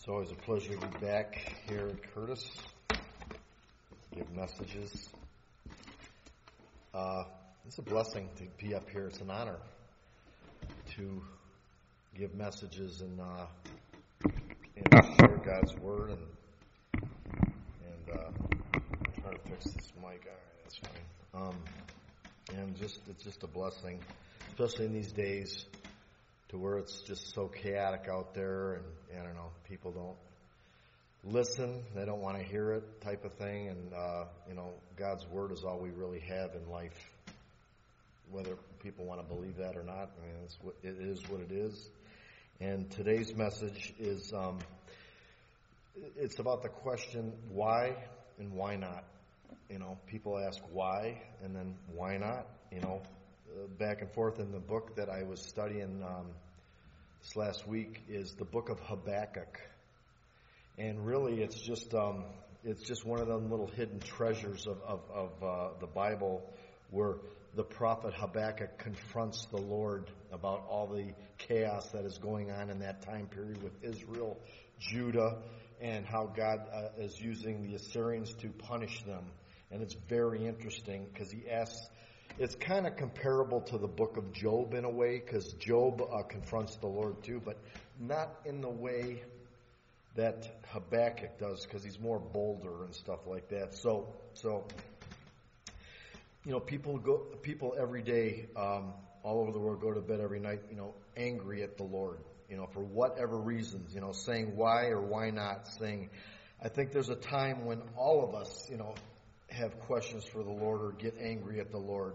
It's always a pleasure to be back here at Curtis, give messages. It's a blessing to be up here. It's an honor to give messages and share God's Word and try to fix this mic. All right, that's fine. And it's just a blessing, especially in these days, to where it's just so chaotic out there, and I don't know, people don't listen, they don't want to hear it, type of thing. And God's Word is all we really have in life, whether people want to believe that or not. I mean, it is what it is. And today's message is it's about the question why and why not. People ask why and then why not. Back and forth in the book that I was studying this last week is the book of Habakkuk, and really it's just one of them little hidden treasures of the Bible, where the prophet Habakkuk confronts the Lord about all the chaos that is going on in that time period with Israel, Judah, and how God is using the Assyrians to punish them. And it's very interesting because he asks. It's kind of comparable to the book of Job in a way, because Job confronts the Lord too, but not in the way that Habakkuk does, because he's more bolder and stuff like that. So people every day, all over the world, go to bed every night, angry at the Lord, for whatever reasons, saying why or why not, saying. I think there's a time when all of us, have questions for the Lord or get angry at the Lord.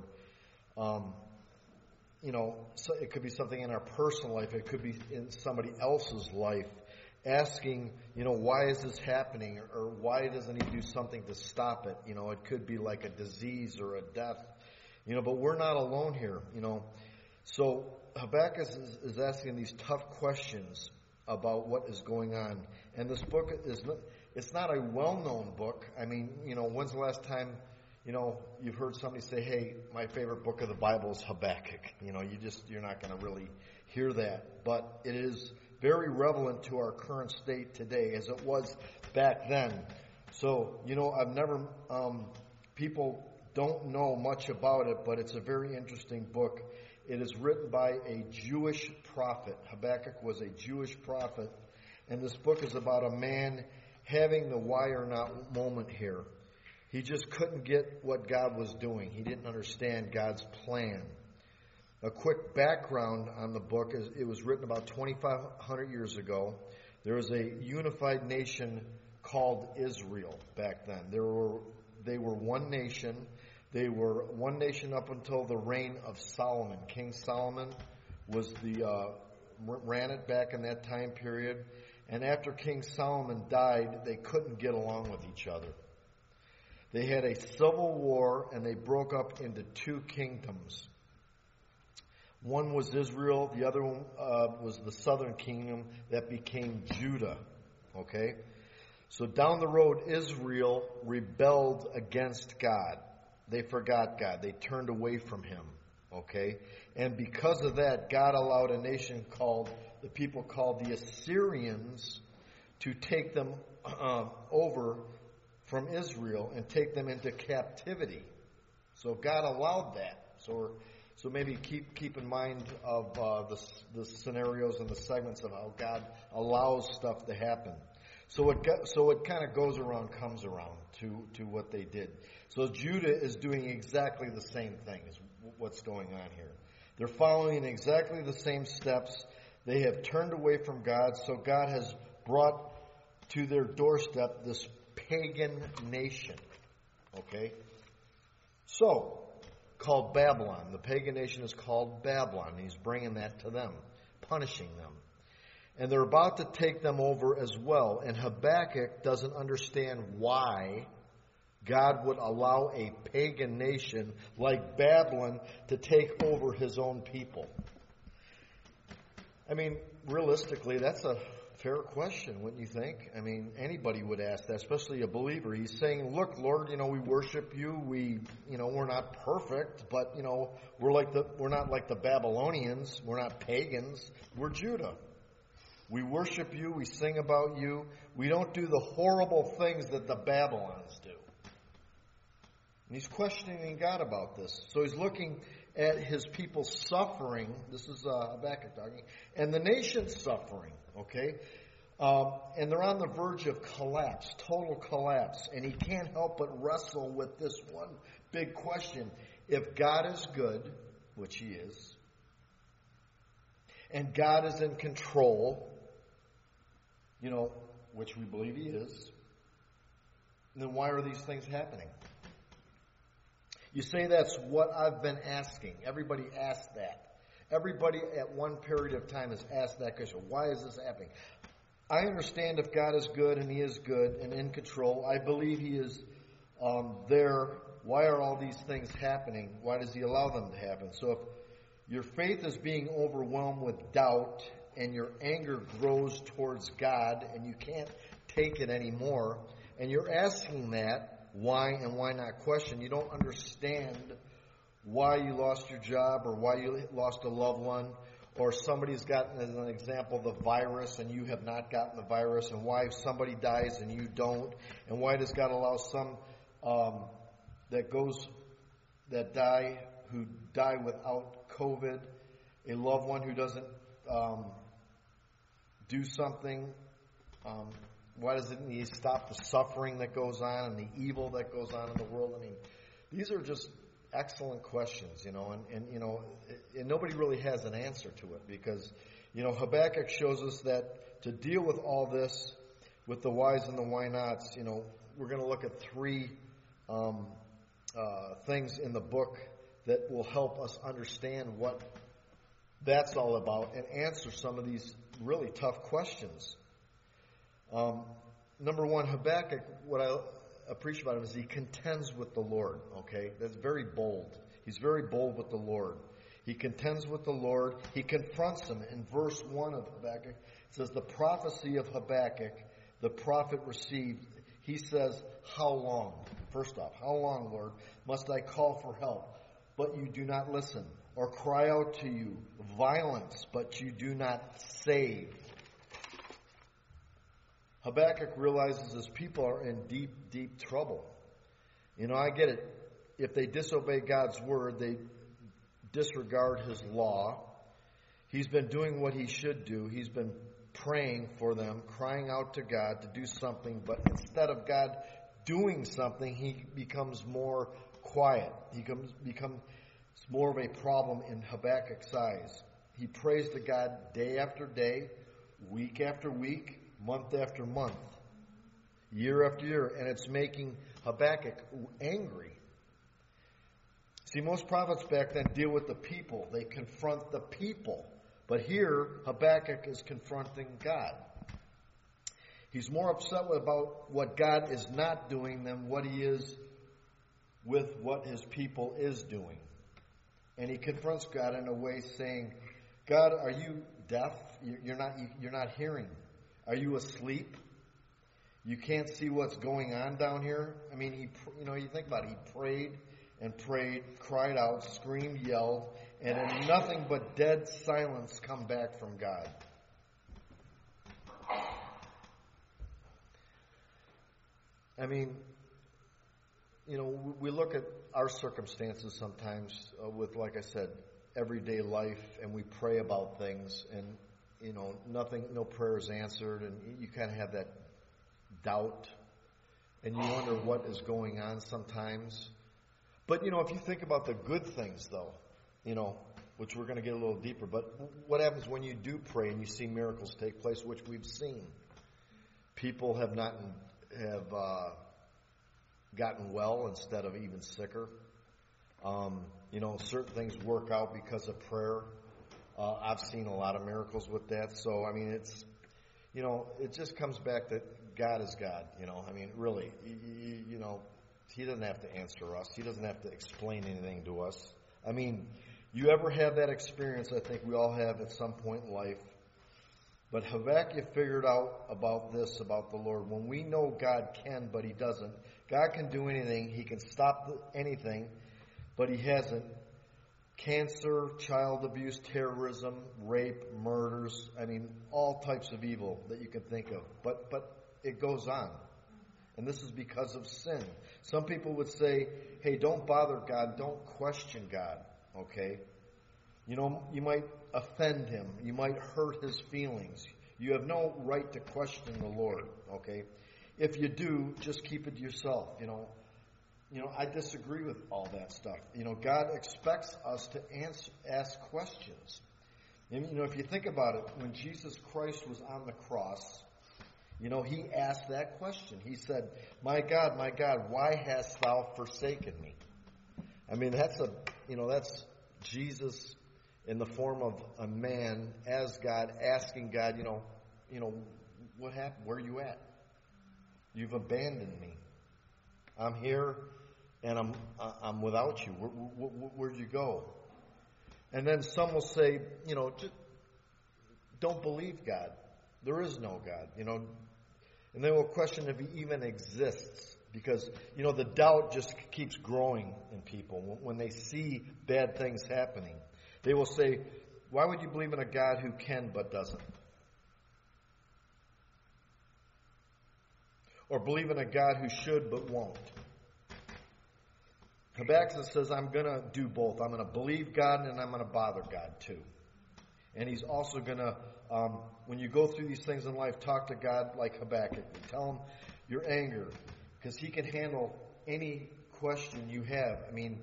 So it could be something in our personal life. It could be in somebody else's life, asking, why is this happening? Or why doesn't he do something to stop it? It could be like a disease or a death, but we're not alone here, So Habakkuk is asking these tough questions about what is going on. And this book it's not a well-known book. I mean, when's the last time, you've heard somebody say, hey, my favorite book of the Bible is Habakkuk. You're not going to really hear that. But it is very relevant to our current state today as it was back then. So, I've never, people don't know much about it, but it's a very interesting book. It is written by a Jewish prophet. Habakkuk was a Jewish prophet. And this book is about a man having the why or not moment here. He just couldn't get what God was doing. He didn't understand God's plan. A quick background on the book is it was written about 2,500 years ago. There was a unified nation called Israel back then. They were one nation. They were one nation up until the reign of Solomon. King Solomon ran it back in that time period. And after King Solomon died, they couldn't get along with each other. They had a civil war, and they broke up into two kingdoms. One was Israel. The other one was the southern kingdom that became Judah. Okay? So down the road, Israel rebelled against God. They forgot God. They turned away from Him. Okay? And because of that, God allowed a nation the people called the Assyrians to take them over from Israel and take them into captivity. So God allowed that. So maybe keep in mind of the scenarios and the segments of how God allows stuff to happen. So it kind of comes around to what they did. So Judah is doing exactly the same thing as what's going on here. They're following exactly the same steps. They have turned away from God, so God has brought to their doorstep this pagan nation. Okay? So, called Babylon. The pagan nation is called Babylon. He's bringing that to them, punishing them. And they're about to take them over as well. And Habakkuk doesn't understand why God would allow a pagan nation like Babylon to take over his own people. I mean, realistically, that's a fair question, wouldn't you think? I mean, anybody would ask that, especially a believer. He's saying, look, Lord, we worship you. We're not perfect, but, we're not like the Babylonians. We're not pagans. We're Judah. We worship you. We sing about you. We don't do the horrible things that the Babylons do. And he's questioning God about this. So he's looking at his people suffering. This is Habakkuk talking. And the nation's suffering, okay? And they're on the verge of collapse, total collapse. And he can't help but wrestle with this one big question. If God is good, which he is, and God is in control, which we believe he is, then why are these things happening? You say that's what I've been asking. Everybody asks that. Everybody at one period of time has asked that question. Why is this happening? I understand if God is good and he is good and in control. I believe he is there. Why are all these things happening? Why does he allow them to happen? So if your faith is being overwhelmed with doubt and your anger grows towards God and you can't take it anymore, and you're asking that, why and why not question, you don't understand why you lost your job or why you lost a loved one, or somebody's gotten, as an example, the virus and you have not gotten the virus, and why somebody dies and you don't, and why does God allow some who die without COVID, a loved one who doesn't do something. Why doesn't he stop the suffering that goes on and the evil that goes on in the world? I mean, these are just excellent questions, and nobody really has an answer to it, because, Habakkuk shows us that to deal with all this, with the whys and the why nots, we're going to look at three things in the book that will help us understand what that's all about and answer some of these really tough questions. Number one, Habakkuk, what I appreciate about him is he contends with the Lord, okay? That's very bold. He's very bold with the Lord. He contends with the Lord. He confronts him. In verse 1 of Habakkuk, it says, the prophecy of Habakkuk, the prophet received, he says, how long? First off, how long, Lord, must I call for help, but you do not listen, or cry out to you, violence, but you do not save? Habakkuk realizes his people are in deep, deep trouble. I get it. If they disobey God's word, they disregard his law. He's been doing what he should do. He's been praying for them, crying out to God to do something, but instead of God doing something, he becomes more quiet. He becomes more of a problem in Habakkuk's eyes. He prays to God day after day, week after week, month after month, year after year, and it's making Habakkuk angry. See, most prophets back then deal with the people. They confront the people. But here, Habakkuk is confronting God. He's more upset about what God is not doing than what he is with what his people is doing. And he confronts God in a way saying, God, are you deaf? You're not hearing. Are you asleep? You can't see what's going on down here? I mean, you think about it. He prayed and prayed, cried out, screamed, yelled, and in nothing but dead silence come back from God. I mean, we look at our circumstances sometimes with, like I said, everyday life, and we pray about things, and no prayer is answered, and you kind of have that doubt, and you wonder what is going on sometimes. But, if you think about the good things, though, which we're going to get a little deeper, but what happens when you do pray and you see miracles take place, which we've seen? People have gotten well instead of even sicker. Certain things work out because of prayer. I've seen a lot of miracles with that. So, I mean, it just comes back that God is God, I mean, really, he doesn't have to answer us. He doesn't have to explain anything to us. I mean, you ever have that experience? I think we all have at some point in life. But Habakkuk figured out about the Lord. When we know God can, but he doesn't. God can do anything. He can stop anything, but he hasn't. Cancer, child abuse, terrorism, rape, murders, all types of evil that you can think of. But it goes on. And this is because of sin. Some people would say, hey, don't bother God, don't question God, okay? You might offend him. You might hurt his feelings. You have no right to question the Lord, okay? If you do, just keep it to yourself, I disagree with all that stuff. God expects us to ask questions. And, if you think about it, when Jesus Christ was on the cross, he asked that question. He said, my God, why hast thou forsaken me? That's Jesus in the form of a man as God, asking God, what happened? Where are you at? You've abandoned me. I'm here and I'm without you. Where'd you go? And then some will say, just don't believe God. There is no God, And they will question if he even exists. Because, the doubt just keeps growing in people when they see bad things happening. They will say, why would you believe in a God who can but doesn't? Or believe in a God who should but won't? Habakkuk says, I'm going to do both. I'm going to believe God and I'm going to bother God too. And he's also going to, when you go through these things in life, talk to God like Habakkuk. Tell him your anger, because he can handle any question you have.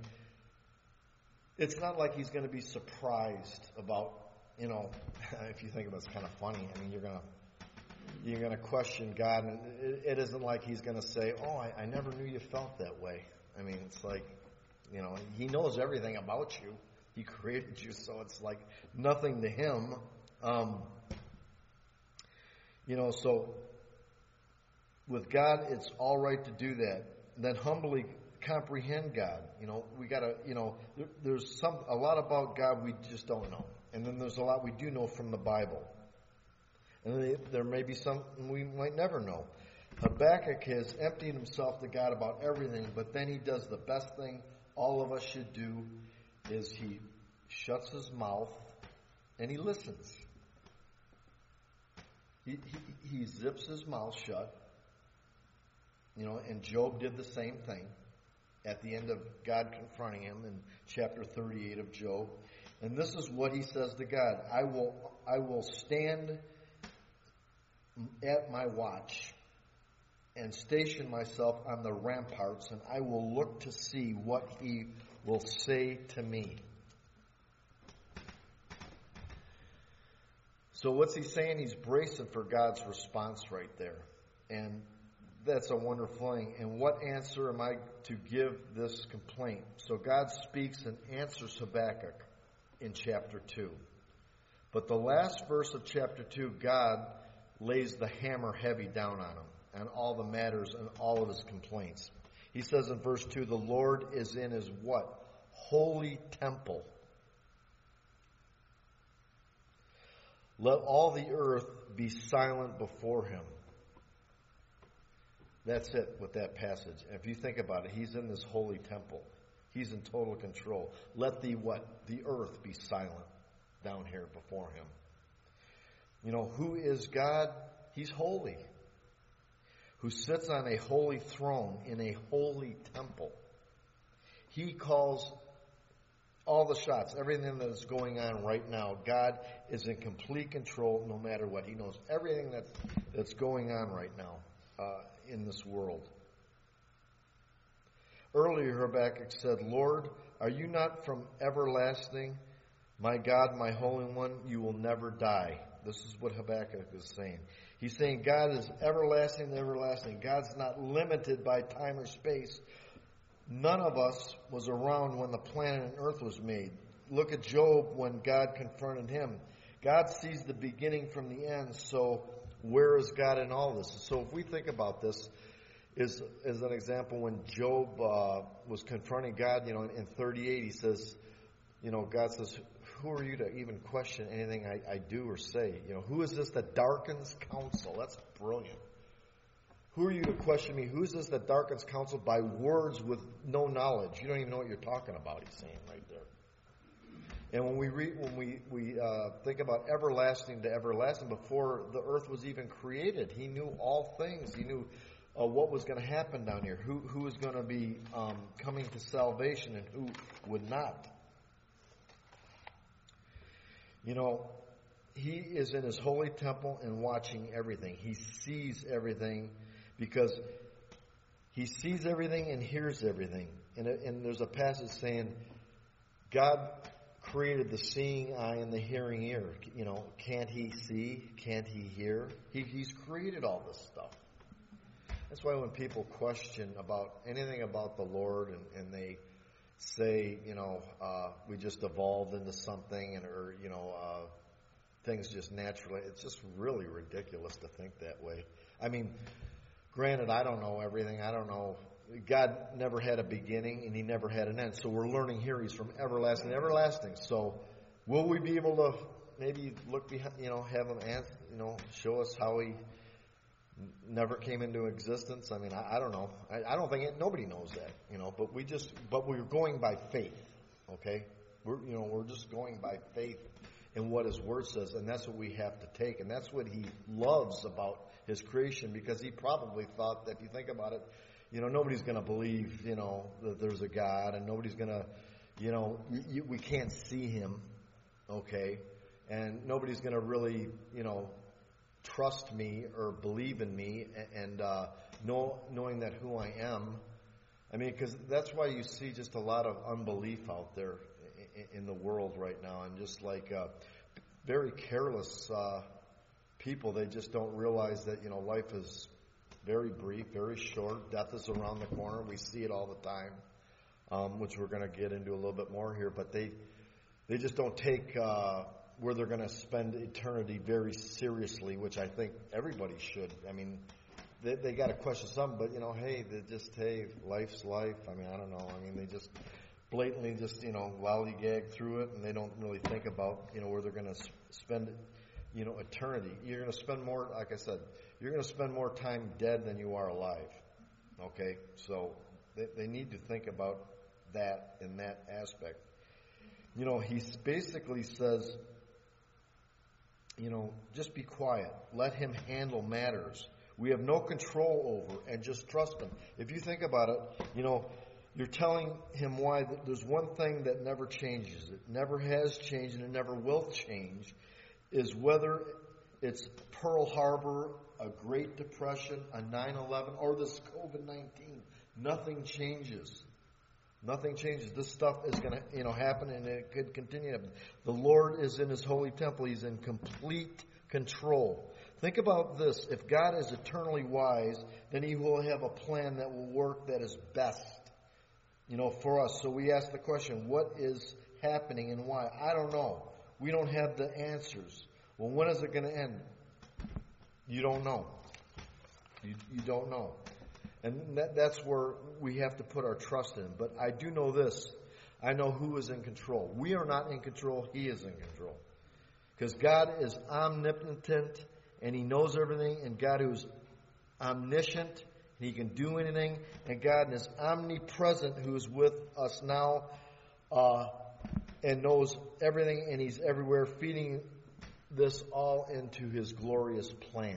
It's not like he's going to be surprised about, if you think about it, it's kind of funny. You're going to question God, and it isn't like he's going to say, oh, I never knew you felt that way. It's like, he knows everything about you. He created you, so it's like nothing to him. So with God, it's all right to do that. Then humbly comprehend God. We gotta, there's a lot about God we just don't know. And then there's a lot we do know from the Bible. And there may be some we might never know. Habakkuk has emptied himself to God about everything, but then he does the best thing all of us should do, is he shuts his mouth and he listens. He zips his mouth shut, and Job did the same thing at the end of God confronting him in chapter 38 of Job. And this is what he says to God: I will stand at my watch and station myself on the ramparts, and I will look to see what he will say to me. So what's he saying? He's bracing for God's response right there. And that's a wonderful thing. And what answer am I to give this complaint? So God speaks and answers Habakkuk in chapter 2. But the last verse of chapter 2, God lays the hammer heavy down on him and all the matters and all of his complaints. He says in verse 2, the Lord is in his what? Holy temple. Let all the earth be silent before him. That's it with that passage. And if you think about it, he's in this holy temple. He's in total control. Let the what? The earth be silent down here before him. Who is God? He's holy. Who sits on a holy throne in a holy temple. He calls all the shots, everything that is going on right now. God is in complete control no matter what. He knows everything that's going on right now in this world. Earlier, Habakkuk said, Lord, are you not from everlasting? My God, my Holy One, you will never die. This is what Habakkuk is saying. He's saying God is everlasting, everlasting. God's not limited by time or space. None of us was around when the planet and earth was made. Look at Job when God confronted him. God sees the beginning from the end, so where is God in all this? So if we think about this, as an example, when Job was confronting God, in 38, he says, God says, who are you to even question anything I do or say? Who is this that darkens counsel? That's brilliant. Who are you to question me? Who is this that darkens counsel by words with no knowledge? You don't even know what you're talking about, he's saying right there. And when we think about everlasting to everlasting, before the earth was even created, he knew all things. He knew what was going to happen down here, who was going to be coming to salvation and who would not. You know, he is in his holy temple and watching everything. He sees everything because he sees everything and hears everything. And there's a passage saying, God created the seeing eye and the hearing ear. You know, can't he see? Can't he hear? He's created all this stuff. That's why when people question about anything about the Lord and they say, you know, we just evolved into something, or, you know, things just naturally, it's just really ridiculous to think that way. I mean, granted, I don't know everything. I don't know. God never had a beginning and he never had an end. So we're learning here he's from everlasting to everlasting. So will we be able to maybe look behind, you know, have him answer, you know, show us how he never came into existence? I mean, I don't know. I don't think nobody knows that, you know, but we're going by faith. Okay. We're just going by faith in what his word says. And that's what we have to take. And that's what he loves about his creation, because he probably thought that, if you think about it, you know, nobody's going to believe, you know, that there's a God, and nobody's going to, you know, we can't see him, okay, and nobody's going to really, you know, trust me or believe in me and knowing that who I am. I mean, because that's why you see just a lot of unbelief out there in the world right now, and just like very careless people. They just don't realize that, you know, life is very brief, very short. Death is around the corner. We see it all the time, which we're going to get into a little bit more here. But they just don't take where they're going to spend eternity very seriously, which I think everybody should. I mean, they got to question something, but, you know, hey, life's life. I mean, I don't know. I mean, they just blatantly just, you know, lollygag through it, and they don't really think about, you know, where they're going to spend, you know, eternity. You're going to spend more, like I said, you're going to spend more time dead than you are alive. Okay? So they need to think about that in that aspect. You know, he basically says, you know, just be quiet. Let him handle matters. We have no control over, and just trust him. If you think about it, you know, you're telling him why. There's one thing that never changes. It never has changed, and it never will change, is whether it's Pearl Harbor, a Great Depression, a 9/11, or this COVID-19. Nothing changes. Nothing changes. This stuff is going to, you know, happen, and it could continue. The Lord is in his holy temple. He's in complete control. Think about this. If God is eternally wise, then he will have a plan that will work, that is best, you know, for us. So we ask the question, what is happening and why? I don't know. We don't have the answers. Well, when is it going to end? You don't know. You don't know. And that's where we have to put our trust in. But I do know this. I know who is in control. We are not in control. He is in control. Because God is omnipotent, and he knows everything. And God who's omniscient, and he can do anything. And God is omnipresent, who is with us now and knows everything, and he's everywhere, feeding this all into his glorious plan.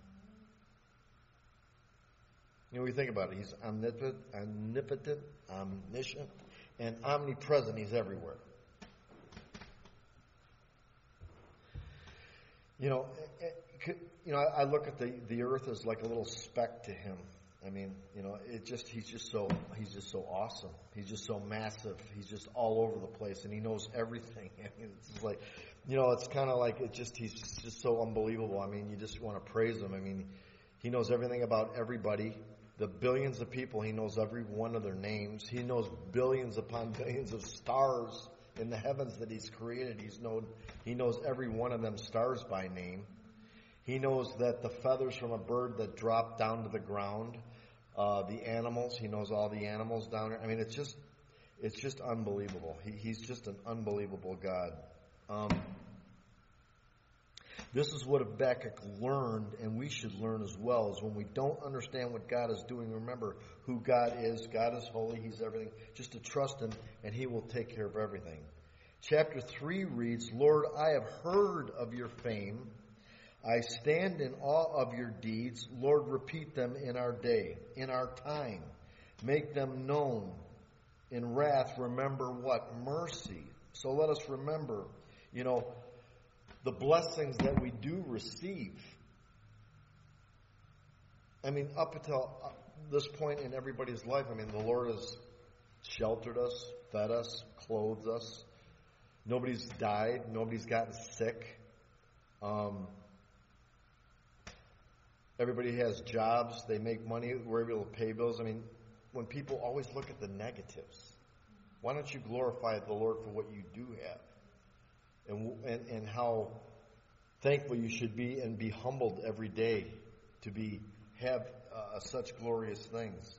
You know, we think about it. He's omnipotent, omniscient, and omnipresent. He's everywhere. You know, I look at the earth as like a little speck to him. I mean, you know, he's just so awesome. He's just so massive. He's just all over the place, and he knows everything. I mean, it's just like, you know, it's kind of like he's just so unbelievable. I mean, you just want to praise him. I mean, he knows everything about everybody. The billions of people, he knows every one of their names. He knows billions upon billions of stars in the heavens that he's created. He knows every one of them stars by name. He knows that the feathers from a bird that drop down to the ground, the animals, he knows all the animals down there. I mean, it's just unbelievable. He's just an unbelievable God. This is what Habakkuk learned, and we should learn as well, is when we don't understand what God is doing, remember who God is. God is holy. He's everything. Just to trust him, and he will take care of everything. Chapter 3 reads, Lord, I have heard of your fame. I stand in awe of your deeds. Lord, repeat them in our day, in our time. Make them known. In wrath, remember what? Mercy. So let us remember, the blessings that we do receive. I mean, up until this point in everybody's life, the Lord has sheltered us, fed us, clothed us. Nobody's died. Nobody's gotten sick. Everybody has jobs. They make money. We're able to pay bills. When people always look at the negatives, why don't you glorify the Lord for what you do have? And how thankful you should be and be humbled every day to have such glorious things.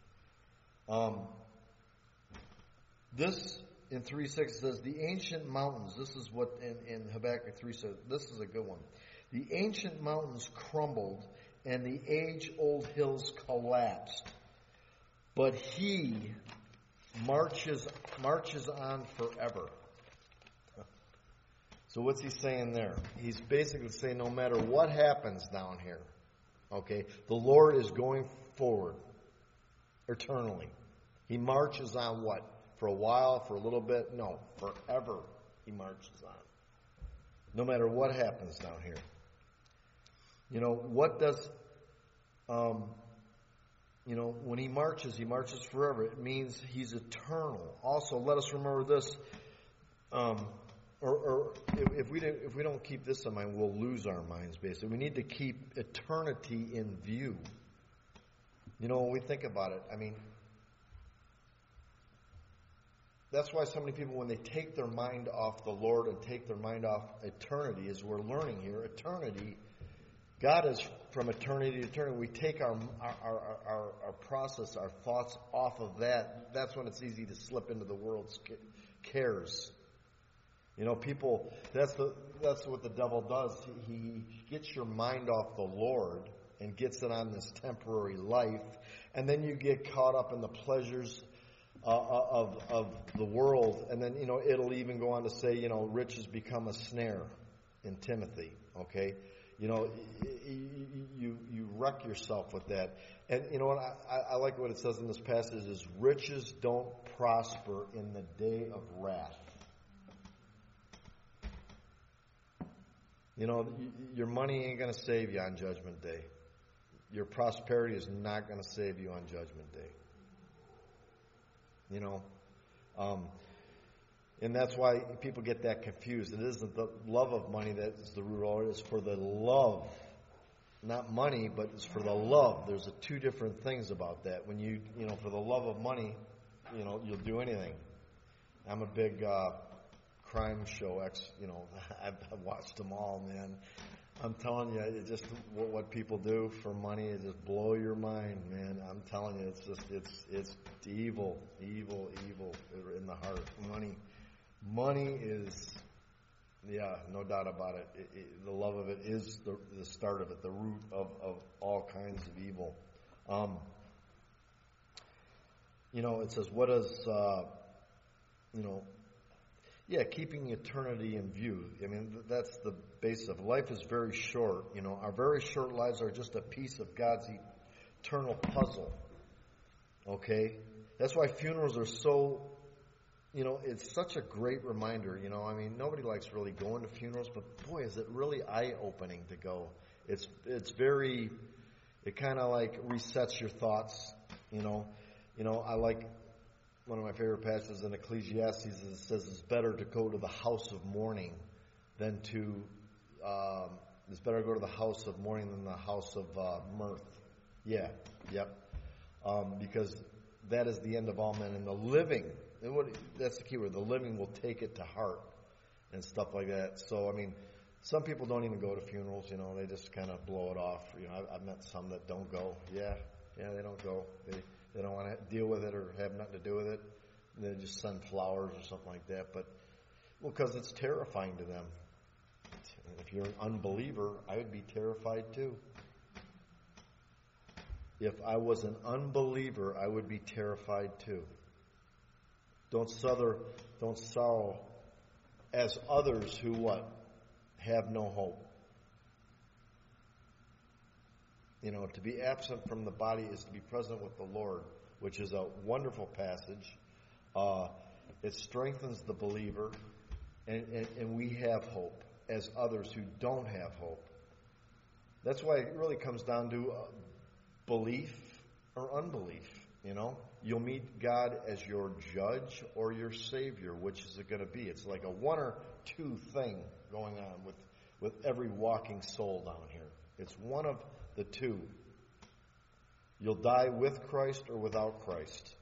This in 3:6 says, the ancient mountains, this is what in Habakkuk 3 says, this is a good one. The ancient mountains crumbled and the age-old hills collapsed, but he marches on forever. So what's he saying there? He's basically saying no matter what happens down here, okay, the Lord is going forward eternally. He marches on what? For a while, for a little bit? No, forever he marches on. No matter what happens down here. What does, when he marches forever. It means he's eternal. Also, let us remember this, if we don't keep this in mind, we'll lose our minds, basically. We need to keep eternity in view. When we think about it, that's why so many people, when they take their mind off the Lord and take their mind off eternity, as we're learning here, eternity, God is from eternity to eternity. We take our process, our thoughts off of that. That's when it's easy to slip into the world's cares. People, that's what the devil does. He gets your mind off the Lord and gets it on this temporary life, and then you get caught up in the pleasures of the world, and then it'll even go on to say riches become a snare in Timothy. Okay, you wreck yourself with that. And you know what? I like what it says in this passage is riches don't prosper in the day of wrath. Your money ain't going to save you on Judgment Day. Your prosperity is not going to save you on Judgment Day. And that's why people get that confused. It isn't the love of money that is the root of it. It's for the love, not money, but it's for the love. There's two different things about that. When you for the love of money, you'll do anything. I'm a big crime show I've watched them all, man. I'm telling you, it just what people do for money, it just blow your mind, man. I'm telling you, it's evil in the heart. Money is, no doubt about it. The love of it is the start of it, the root of all kinds of evil. It says, what is, keeping eternity in view. That's the base of life is very short. Our very short lives are just a piece of God's eternal puzzle. Okay? That's why funerals are so, it's such a great reminder. Nobody likes really going to funerals, but boy, is it really eye-opening to go. It's very, it kind of like resets your thoughts. I like one of my favorite passages in Ecclesiastes. It says it's better to go to the house of mourning than it's better to go to the house of mourning than the house of mirth. Yeah, yep. Because that is the end of all men. And the living, that's the key word, the living will take it to heart and stuff like that. So, some people don't even go to funerals, they just kind of blow it off. I've met some that don't go. Yeah, they don't go. They don't want to deal with it or have nothing to do with it. They just send flowers or something like that. Because it's terrifying to them. If you're an unbeliever, I would be terrified too. If I was an unbeliever, I would be terrified too. Don't sorrow as others who what? Have no hope. To be absent from the body is to be present with the Lord, which is a wonderful passage. It strengthens the believer, and we have hope as others who don't have hope. That's why it really comes down to belief or unbelief. You'll meet God as your judge or your Savior. Which is it going to be? It's like a one or two thing going on with every walking soul down here. It's one of the two. You'll die with Christ or without Christ.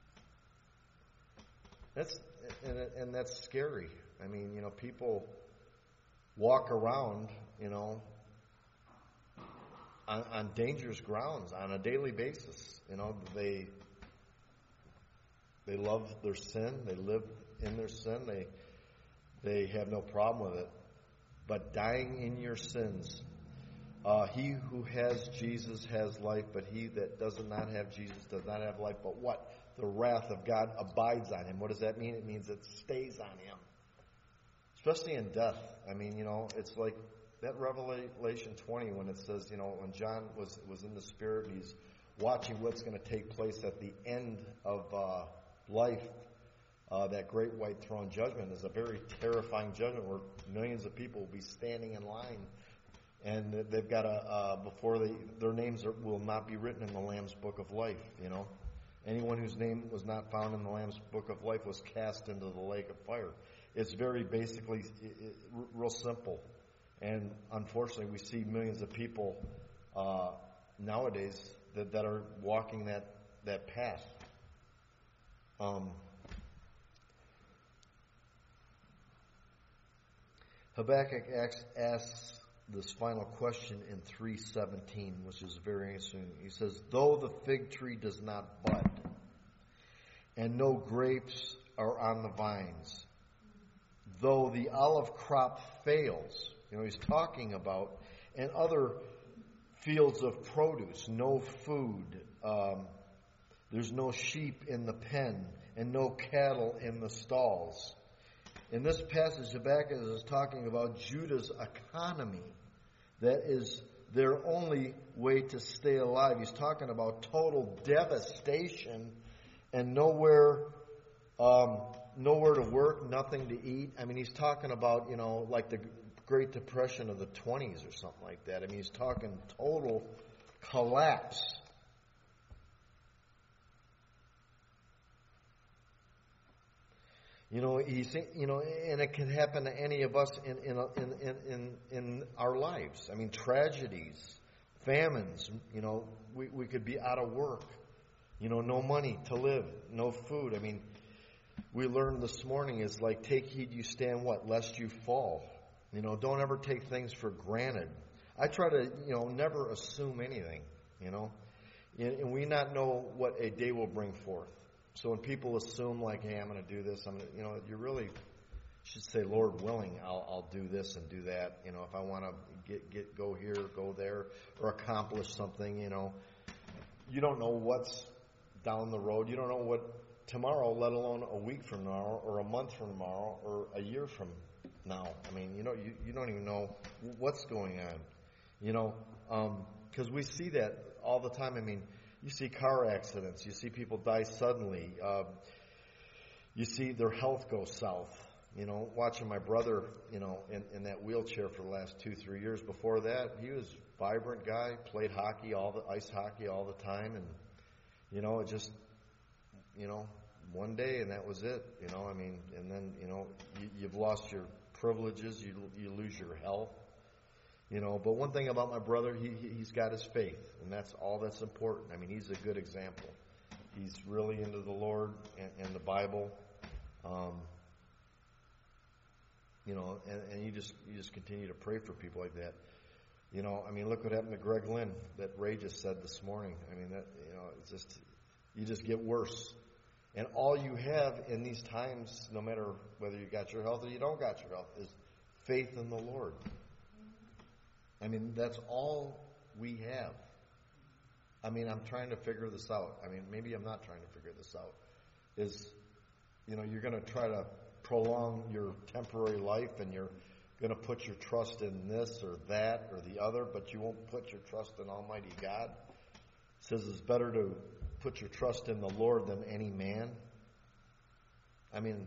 That's scary. People walk around, on dangerous grounds on a daily basis. They love their sin. They live in their sin. They have no problem with it. But dying in your sins, he who has Jesus has life, but he that does not have Jesus does not have life. But what? The wrath of God abides on him. What does that mean? It means it stays on him. Especially in death. It's like that Revelation 20 when it says, when John was in the Spirit and he's watching what's going to take place at the end of life, that great white throne judgment is a very terrifying judgment where millions of people will be standing in line, and they've got their names will not be written in the Lamb's Book of Life. Anyone whose name was not found in the Lamb's Book of Life was cast into the lake of fire. It's very basically real simple, and unfortunately, we see millions of people nowadays that are walking that path. Habakkuk asks this final question in 3:17, which is very interesting. He says, though the fig tree does not bud, and no grapes are on the vines, though the olive crop fails, he's talking about, and other fields of produce, no food, there's no sheep in the pen, and no cattle in the stalls. In this passage, Habakkuk is talking about Judah's economy. That is their only way to stay alive. He's talking about total devastation and nowhere to work, nothing to eat. He's talking about, like the Great Depression of the 20s or something like that. He's talking total collapse. And it can happen to any of us in our lives. Tragedies, famines. We could be out of work. No money to live, no food. We learned this morning is like, take heed you stand what? Lest you fall. Don't ever take things for granted. I try to, never assume anything, and we not know what a day will bring forth. So when people assume like, hey, I'm going to do this, you really should say, Lord willing, I'll do this and do that. If I want to go here, go there, or accomplish something, you don't know what's down the road. You don't know what tomorrow, let alone a week from now, or a month from tomorrow, or a year from now. You don't even know what's going on. Because we see that all the time. You see car accidents. You see people die suddenly. You see their health go south. Watching my brother, in that wheelchair for the last 2-3 years. Before that, he was a vibrant guy, played hockey, ice hockey all the time. And, it just, one day and that was it. And then, you've lost your privileges. You lose your health. But one thing about my brother, he's got his faith, and that's all that's important. He's a good example. He's really into the Lord and the Bible, and you just continue to pray for people like that. Look what happened to Greg Lynn that Ray just said this morning. It's just, you just get worse. And all you have in these times, no matter whether you got your health or you don't got your health, is faith in the Lord. That's all we have. I'm trying to figure this out. Maybe I'm not trying to figure this out. You're going to try to prolong your temporary life, and you're going to put your trust in this or that or the other, but you won't put your trust in Almighty God. It says it's better to put your trust in the Lord than any man. I mean,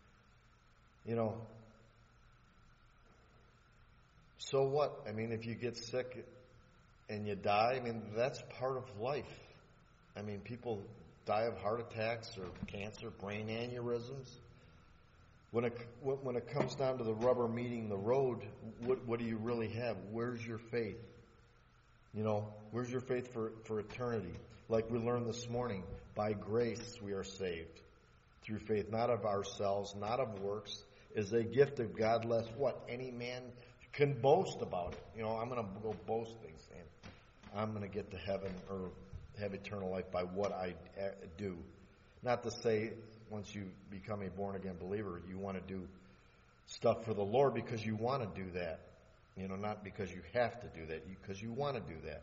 so what? I mean, if you get sick and you die, I mean, that's part of life. I mean, people die of heart attacks or cancer, brain aneurysms. When it comes down to the rubber meeting the road, what do you really have? Where's your faith? Where's your faith for eternity? Like we learned this morning, by grace we are saved through faith, not of ourselves, not of works, is a gift of God, lest what? Any man can boast about it. I'm going to go boasting, saying, I'm going to get to heaven or have eternal life by what I do. Not to say once you become a born-again believer, you want to do stuff for the Lord because you want to do that. Not because you have to do that, because you want to do that.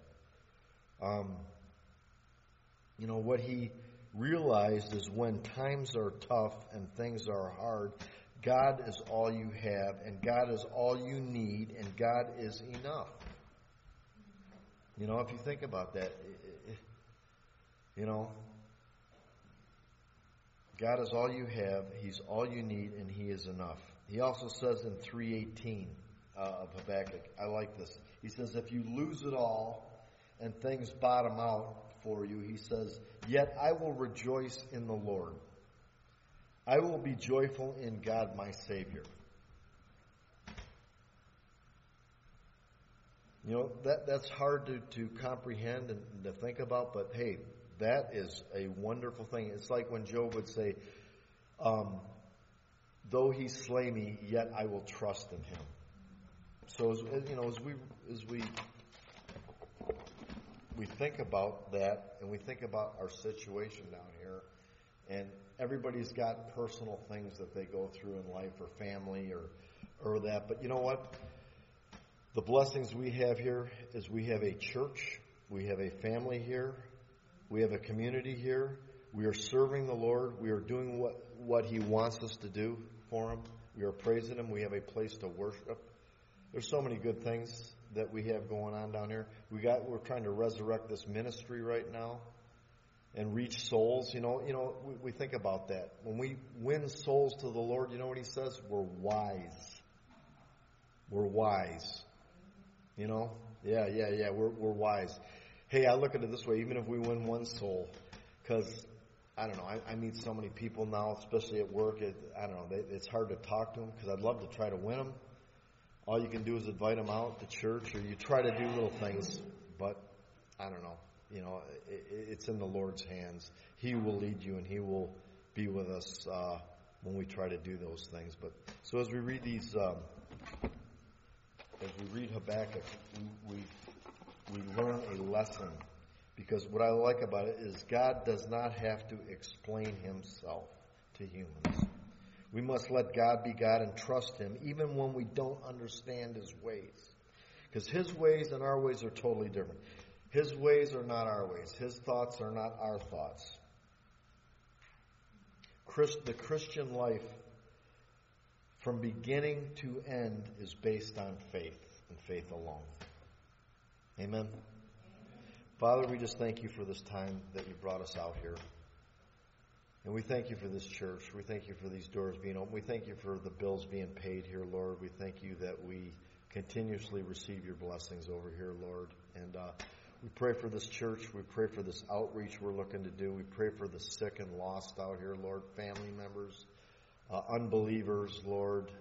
What he realized is when times are tough and things are hard, God is all you have, and God is all you need, and God is enough. If you think about that, God is all you have, He's all you need, and He is enough. He also says in 3:18 of Habakkuk, I like this. He says, if you lose it all and things bottom out for you, he says, yet I will rejoice in the Lord. I will be joyful in God my Savior. That's hard to comprehend and to think about, but hey, that is a wonderful thing. It's like when Job would say, though he slay me, yet I will trust in him. So as we think about that, and we think about our situation down here, and everybody's got personal things that they go through in life, or family, or that. But you know what? The blessings we have here is we have a church, we have a family here, we have a community here. We are serving the Lord. We are doing what He wants us to do for Him. We are praising Him. We have a place to worship. There's so many good things that we have going on down here. We're trying to resurrect this ministry right now and reach souls. We think about that. When we win souls to the Lord, you know what He says? We're wise. We're wise. Yeah. We're wise. Hey, I look at it this way, even if we win one soul, because, I don't know, I meet so many people now, especially at work, it's hard to talk to them, because I'd love to try to win them. All you can do is invite them out to church, or you try to do little things, but, I don't know, it's in the Lord's hands. He will lead you, and He will be with us when we try to do those things. But so as we read these, as we read Habakkuk, we learn a lesson, because what I like about it is God does not have to explain Himself to humans. We must let God be God and trust Him even when we don't understand His ways, because His ways and our ways are totally different. His ways are not our ways. His thoughts are not our thoughts. The Christian life from beginning to end is based on faith and faith alone. Amen. Father, we just thank You for this time that You brought us out here. And we thank You for this church. We thank You for these doors being open. We thank You for the bills being paid here, Lord. We thank You that we continuously receive Your blessings over here, Lord. And we pray for this church. We pray for this outreach we're looking to do. We pray for the sick and lost out here, Lord, family members, unbelievers, Lord,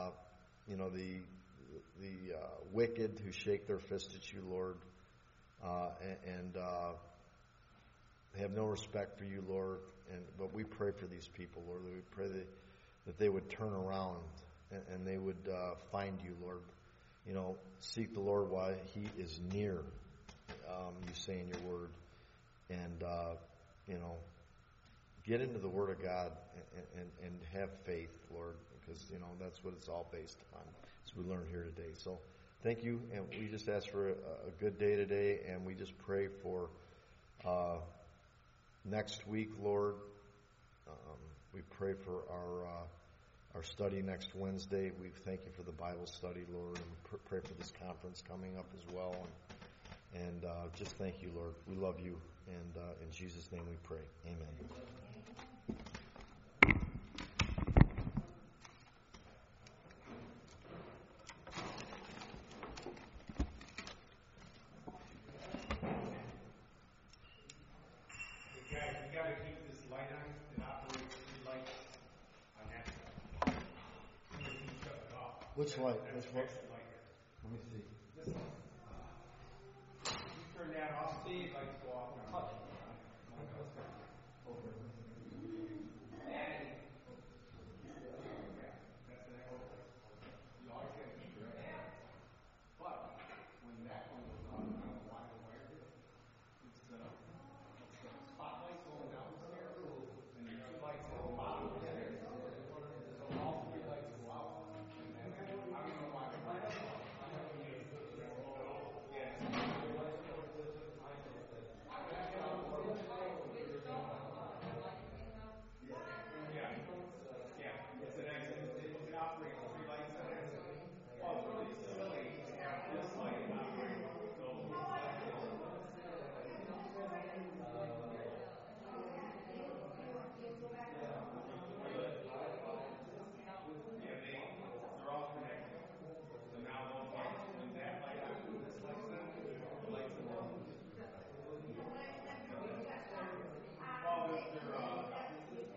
the wicked who shake their fist at You, Lord, and have no respect for You, Lord. But we pray for these people, Lord. We pray that they would turn around and they would find You, Lord. Seek the Lord while He is near. You say in Your word, and get into the Word of God and have faith, Lord, because that's what it's all based upon, as we learned here today. So thank You, and we just ask for a good day today, and we just pray for next week, Lord. We pray for our study next Wednesday. We thank you for the Bible study, Lord, and pray for this conference coming up as well. And just thank you, Lord. We love you, and in Jesus' name we pray. Amen. Which light? Which one? Let me see. This one. You turn that off, Steve. Lights go off. Over.